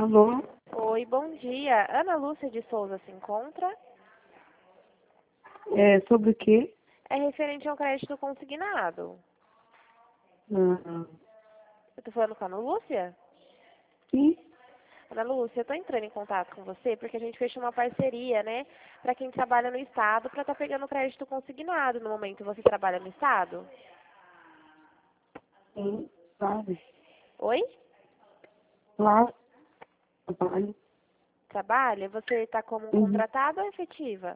Alô? Oi, bom dia. Ana Lúcia de Souza se encontra? É sobre o quê? É referente ao crédito consignado. Ah, Eu tô falando com a Ana Lúcia? sim? Ana Lúcia, eu tô entrando em contato com você porque a gente fechou uma parceria, né? Pra quem trabalha no Estado pra tá pegando crédito consignado no momento. Você trabalha no Estado? Sim, sabe? Oi? Lá, trabalho. Trabalha? Você tá como Uhum. contratada ou efetiva?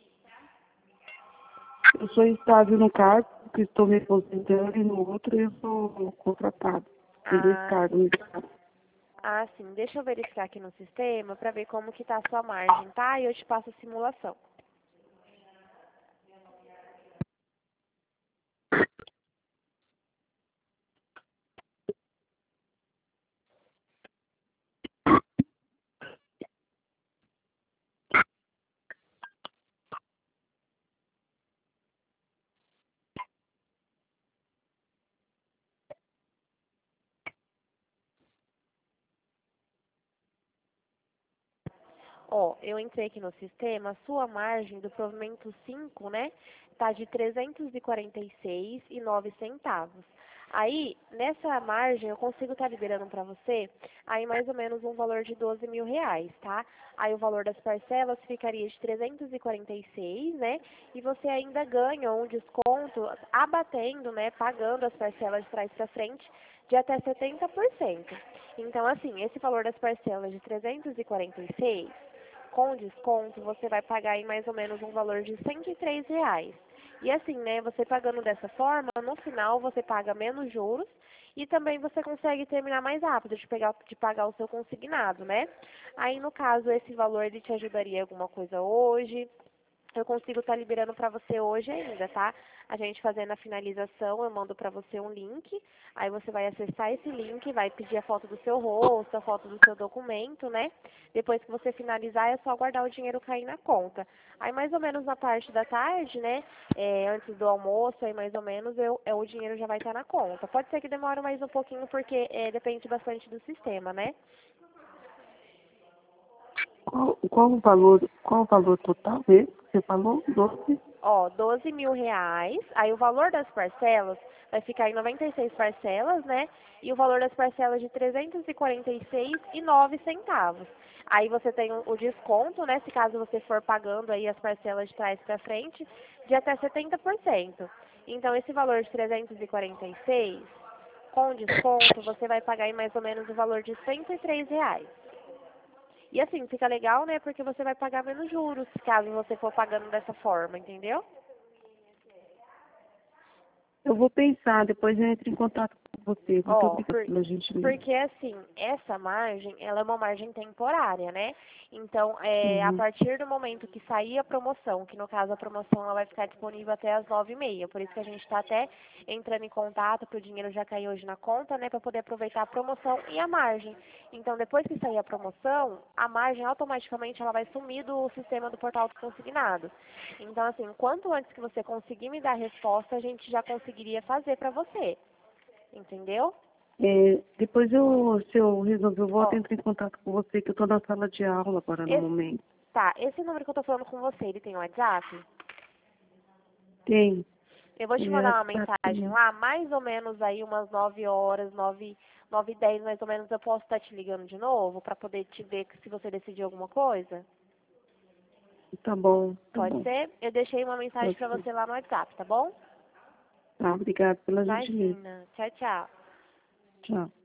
Eu sou estável no cargo, que estou me aposentando, e no outro eu sou contratado. Tem dois Ah, cargos no Estado. sim. Deixa eu verificar aqui no sistema pra ver como que tá a sua margem, tá? E eu te passo a simulação. Ó, eu entrei aqui no sistema, a sua margem do provimento 5, né, tá de 346,09 centavos. Aí, nessa margem, eu consigo estar liberando para você, aí mais ou menos um valor de R$ 12.000, tá? Aí o valor das parcelas ficaria de 346, né, e você ainda ganha um desconto abatendo, né, pagando as parcelas de trás para frente, de até 70%. Então, assim, esse valor das parcelas de 346 com desconto, você vai pagar aí mais ou menos um valor de R$ 103. E assim, né, você pagando dessa forma, no final você paga menos juros e também você consegue terminar mais rápido de pagar o seu consignado, né? Aí, no caso, esse valor ele te ajudaria em alguma coisa hoje. Eu consigo estar liberando para você hoje ainda, tá? A gente fazendo a finalização, eu mando para você um link, aí você vai acessar esse link, vai pedir a foto do seu rosto, a foto do seu documento, né? Depois que você finalizar, é só aguardar o dinheiro cair na conta. Aí mais ou menos na parte da tarde, né? Antes do almoço, aí mais ou menos, o dinheiro já vai estar na conta. Pode ser que demore mais um pouquinho, porque depende bastante do sistema, né? Qual o valor total mesmo? Você falou? 12? Ó, R$ 12.000, aí o valor das parcelas vai ficar em 96 parcelas, né? E o valor das parcelas de 346,09 centavos. Aí você tem o desconto, né? Se caso você for pagando aí as parcelas de trás para frente, de até 70%. Então, esse valor de 346, com desconto, você vai pagar em mais ou menos o valor de R$ 103. E assim, fica legal, né? Porque você vai pagar menos juros, caso você for pagando dessa forma, entendeu? Eu vou pensar, depois eu entro em contato com você. Muito Ó, obrigada pela gentileza. porque assim, essa margem, ela é uma margem temporária, né? Então, a Uhum. partir do momento que sair a promoção, que no caso a promoção ela vai ficar disponível até as 9h30, por isso que a gente está até entrando em contato para o dinheiro já cair hoje na conta, né? Para poder aproveitar a promoção e a margem. Então, depois que sair a promoção, a margem automaticamente ela vai sumir do sistema do portal do consignado. Então, assim, quanto antes que você conseguir me dar a resposta, a gente já conseguiria fazer para você. Entendeu? Depois se eu resolver, eu volto Ó, a entrar em contato com você, que eu estou na sala de aula agora no esse, momento. esse número que eu tô falando com você, ele tem WhatsApp? Tem. Eu vou te mandar uma WhatsApp mensagem também. lá, mais ou menos aí umas 9 horas, 9h10 mais ou menos, eu posso estar te ligando de novo para poder te ver se você decidir alguma coisa? Tá bom, tá Pode bom. ser? Eu deixei uma mensagem Pode para ser. você lá no WhatsApp, tá bom? Tá, obrigada pela gentileza. Imagina. Tchau, tchau. Tchau.